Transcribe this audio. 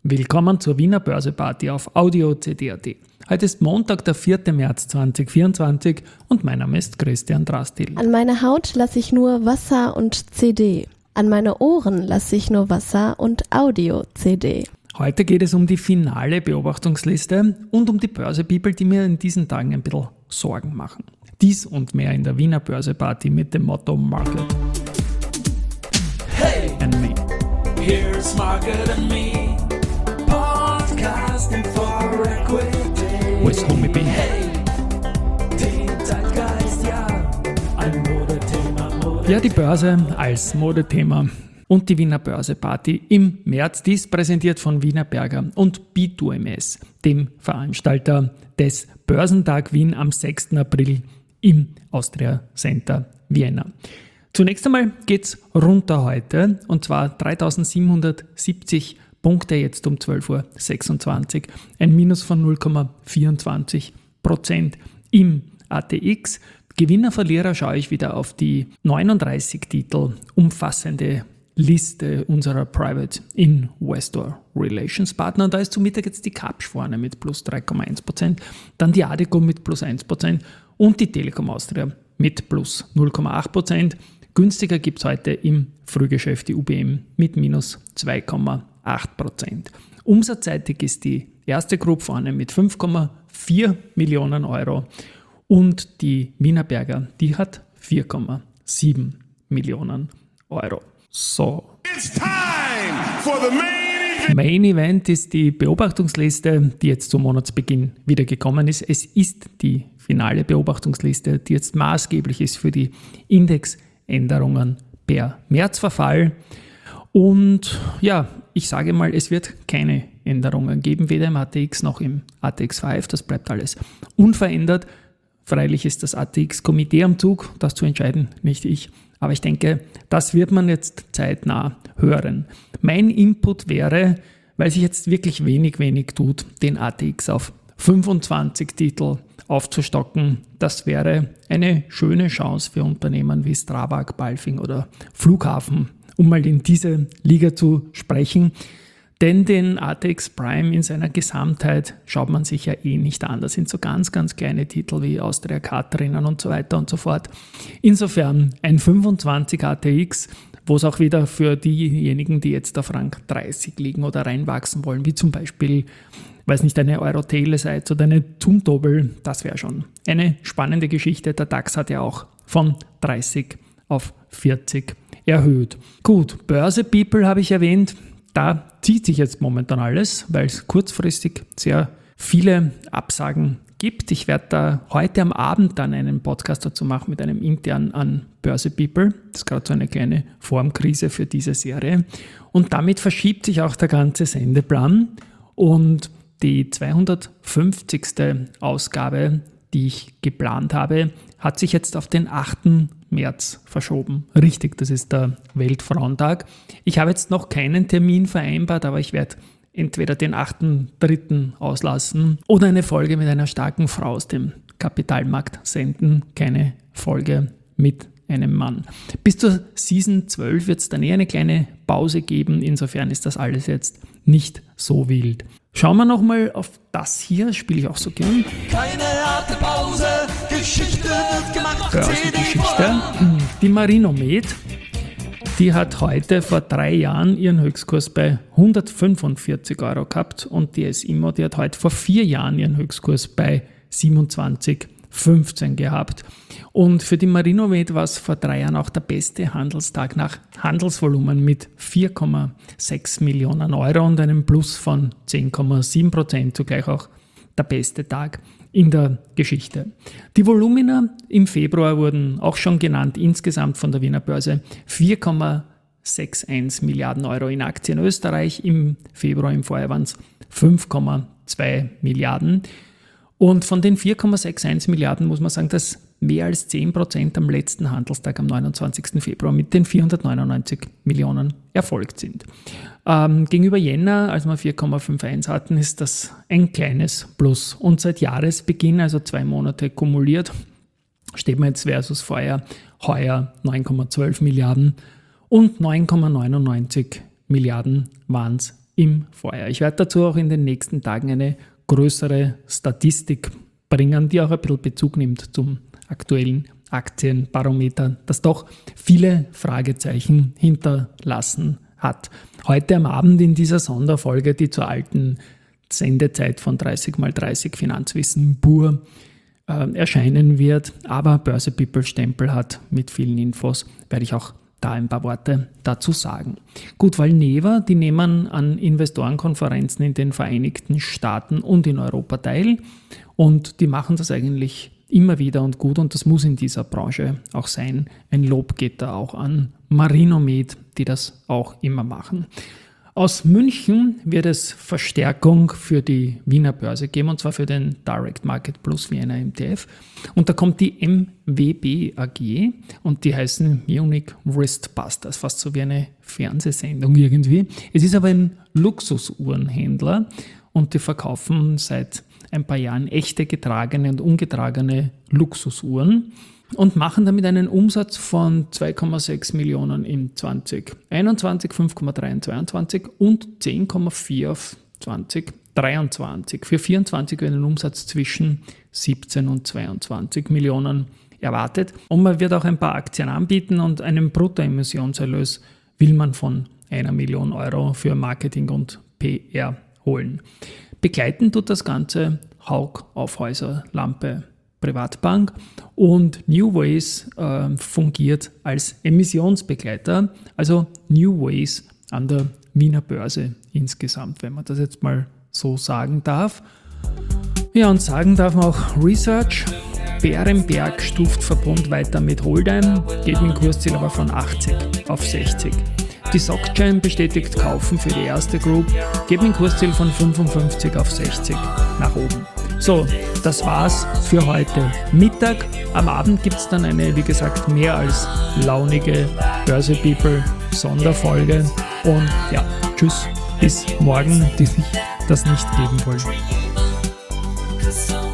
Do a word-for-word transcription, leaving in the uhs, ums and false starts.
Willkommen zur Wiener Börseparty auf Audio C D punkt A T. Heute ist Montag, der vierter März zweitausendvierundzwanzig und mein Name ist Christian Drastil. An meine Haut lasse ich nur Wasser und C D. An meine Ohren lasse ich nur Wasser und Audio-C D. Heute geht es um die finale Beobachtungsliste und um die Börse-People, die mir in diesen Tagen ein bisschen Sorgen machen. Dies und mehr in der Wiener Börseparty mit dem Motto Market Hey, and Me. here's Market and Me, podcasting for equity. With Homie B. Hey, den Zeitgeist, ja, ein Modethema, Modethema. Ja, die Börse als Modethema und die Wiener Börseparty im März. Dies präsentiert von Wiener Berger und B zwei M S, dem Veranstalter des Börsentag Wien am sechsten April im Austria Center Vienna. Zunächst einmal geht's runter heute, und zwar dreitausendsiebenhundertsiebzig Punkte jetzt um zwölf Uhr sechsundzwanzig, ein Minus von null Komma vierundzwanzig Prozent im A T X. Gewinner, Verlierer schaue ich wieder auf die neununddreißig Titel umfassende Liste unserer Private Investor Relations Partner. Und da ist zum Mittag jetzt die Kapsch vorne mit plus drei Komma eins Prozent, dann die Adeco mit plus eins Prozent und die Telekom Austria mit plus null Komma acht Prozent. Günstiger gibt es heute im Frühgeschäft die U B M mit minus zwei Komma acht Prozent. Umsatzseitig ist die erste Group vorne mit fünf Komma vier Millionen Euro und die Wiener Berger, die hat vier Komma sieben Millionen Euro. So. It's time for the main event. Main Event ist die Beobachtungsliste, die jetzt zum Monatsbeginn wieder gekommen ist. Es ist die finale Beobachtungsliste, die jetzt maßgeblich ist für die Indexänderungen per Märzverfall. Und ja, ich sage mal, es wird keine Änderungen geben, weder im A T X noch im A T X fünf. Das bleibt alles unverändert. Freilich ist das A T X-Komitee am Zug, das zu entscheiden, nicht ich. Aber ich denke, das wird man jetzt zeitnah hören. Mein Input wäre, weil sich jetzt wirklich wenig, wenig tut, den A T X auf fünfundzwanzig Titel aufzustocken. Das wäre eine schöne Chance für Unternehmen wie Strabag, Balfing oder Flughafen, um mal in diese Liga zu sprechen. Denn den A T X Prime in seiner Gesamtheit schaut man sich ja eh nicht an. Da sind so ganz, ganz kleine Titel wie Austria Cat drinnen und so weiter und so fort. Insofern ein fünfundzwanzig A T X, wo es auch wieder für diejenigen, die jetzt auf Rang dreißig liegen oder reinwachsen wollen, wie zum Beispiel, weiß nicht, eine Euro-Telesites oder eine Zumtobel, das wäre schon eine spannende Geschichte. Der DAX hat ja auch von dreißig auf vierzig erhöht. Gut, Börse People habe ich erwähnt. Da zieht sich jetzt momentan alles, weil es kurzfristig sehr viele Absagen gibt. Ich werde da heute am Abend dann einen Podcast dazu machen mit einem internen an Börse People. Das ist gerade so eine kleine Formkrise für diese Serie. Und damit verschiebt sich auch der ganze Sendeplan. Und die zweihundertfünfzigste Ausgabe, die ich geplant habe, hat sich jetzt auf den achten März verschoben. Richtig, das ist der Weltfrauentag. Ich habe jetzt noch keinen Termin vereinbart, aber ich werde entweder den achten dritten auslassen oder eine Folge mit einer starken Frau aus dem Kapitalmarkt senden. Keine Folge mit einem Mann. Bis zur Season zwölf wird es dann eher eine kleine Pause geben. Insofern ist das alles jetzt nicht so wild. Schauen wir nochmal auf das hier, spiele ich auch so gern. Keine harte Pause, Geschichte wird gemacht. Börsengeschichte. Die Marinomed, die hat heute vor drei Jahren ihren Höchstkurs bei hundertfünfundvierzig Euro gehabt und die S I M O, die hat heute vor vier Jahren ihren Höchstkurs bei siebenundzwanzig Euro fünfzehn gehabt. Und für die Marinomed war es vor drei Jahren auch der beste Handelstag nach Handelsvolumen mit vier Komma sechs Millionen Euro und einem Plus von zehn Komma sieben Prozent, zugleich auch der beste Tag in der Geschichte. Die Volumina im Februar wurden auch schon genannt, insgesamt von der Wiener Börse vier Komma einundsechzig Milliarden Euro in Aktien Österreich, im Februar, im Vorjahr waren es fünf Komma zwei Milliarden. Und von den vier Komma einundsechzig Milliarden muss man sagen, dass mehr als zehn Prozent am letzten Handelstag am neunundzwanzigsten Februar mit den vierhundertneunundneunzig Millionen erfolgt sind. Ähm, gegenüber Jänner, als wir vier Komma einundfünfzig hatten, ist das ein kleines Plus. Und seit Jahresbeginn, also zwei Monate kumuliert, steht man jetzt versus vorher heuer neun Komma zwölf Milliarden und neun Komma neunundneunzig Milliarden waren es im Vorjahr. Ich werde dazu auch in den nächsten Tagen eine größere Statistik bringen, die auch ein bisschen Bezug nimmt zum aktuellen Aktienbarometer, das doch viele Fragezeichen hinterlassen hat. Heute am Abend in dieser Sonderfolge, die zur alten Sendezeit von dreißig mal dreißig Finanzwissen pur äh, erscheinen wird, aber Börse People Stempel hat mit vielen Infos, werde ich auch da ein paar Worte dazu sagen. Gut, Valneva, die nehmen an Investorenkonferenzen in den Vereinigten Staaten und in Europa teil und die machen das eigentlich immer wieder und gut und das muss in dieser Branche auch sein. Ein Lob geht da auch an Marinomed, die das auch immer machen. Aus München wird es Verstärkung für die Wiener Börse geben, und zwar für den Direct Market Plus Vienna M T F. Und da kommt die M W B A G und die heißen Munich Wristbusters, fast so wie eine Fernsehsendung irgendwie. Es ist aber ein Luxusuhrenhändler und die verkaufen seit ein paar Jahren echte getragene und ungetragene Luxusuhren und machen damit einen Umsatz von zwei Komma sechs Millionen im zwanzig einundzwanzig, fünf Komma drei im zweiundzwanzig und zehn Komma vier auf zwanzig dreiundzwanzig. Für vierundzwanzig wird ein Umsatz zwischen siebzehn und zweiundzwanzig Millionen erwartet. Und man wird auch ein paar Aktien anbieten und einen Bruttoemissionserlös will man von einer Million Euro für Marketing und P R holen. Begleiten tut das Ganze Hauck Aufhäuser Lampe Privatbank und New Ways äh, fungiert als Emissionsbegleiter, also New Ways an der Wiener Börse insgesamt, wenn man das jetzt mal so sagen darf. Ja, und sagen darf man auch Research. Bärenberg stuft Verbund weiter mit Hold'em, geht mit dem Kursziel aber von achtzig auf sechzig. Die SocGen bestätigt Kaufen für die erste Group, geht mit dem Kursziel von fünfundfünfzig auf sechzig nach oben. So, das war's für heute Mittag. Am Abend gibt es dann eine, wie gesagt, mehr als launige Börse People Sonderfolge. Und ja, tschüss, bis morgen, die sich das nicht geben wollen.